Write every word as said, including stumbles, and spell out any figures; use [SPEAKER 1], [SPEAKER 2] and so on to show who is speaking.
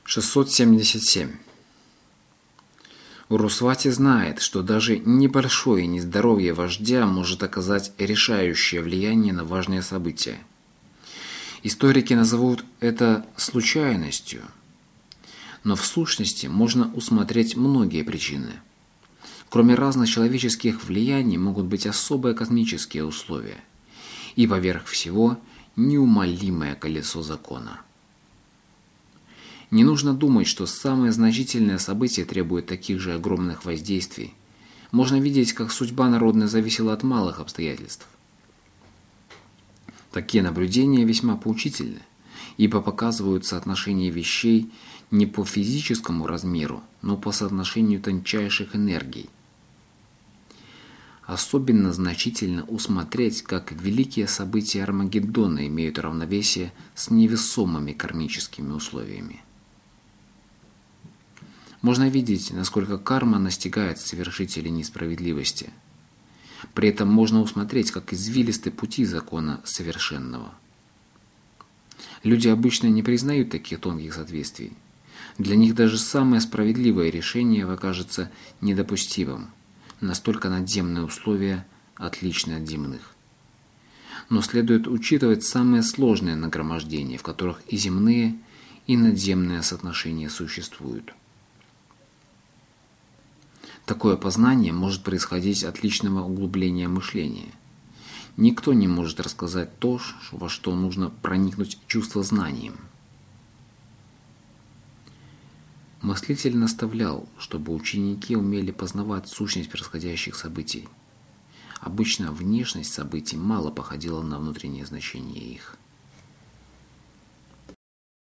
[SPEAKER 1] шестьсот семьдесят семь. Урусвати знает, что даже небольшое нездоровье вождя может оказать решающее влияние на важные события. Историки назовут это случайностью, но в сущности можно усмотреть многие причины. Кроме разных человеческих влияний могут быть особые космические условия и поверх всего неумолимое колесо закона. Не нужно думать, что самые значительные события требуют таких же огромных воздействий. Можно видеть, как судьба народная зависела от малых обстоятельств. Такие наблюдения весьма поучительны, ибо показывают соотношение вещей не по физическому размеру, но по соотношению тончайших энергий. Особенно значительно усмотреть, как великие события Армагеддона имеют равновесие с невесомыми кармическими условиями. Можно видеть, насколько карма настигает совершителей несправедливости. При этом можно усмотреть, как извилисты пути закона совершенного. Люди обычно не признают таких тонких соответствий. Для них даже самое справедливое решение окажется недопустимым. Настолько надземные условия отличны от земных. Но следует учитывать самые сложные нагромождения, в которых и земные, и надземные соотношения существуют. Такое познание может происходить от личного углубления мышления. Никто не может рассказать то, во что нужно проникнуть чувствознанием. Мыслитель наставлял, чтобы ученики умели познавать сущность происходящих событий. Обычно внешность событий мало походила на внутреннее значение их.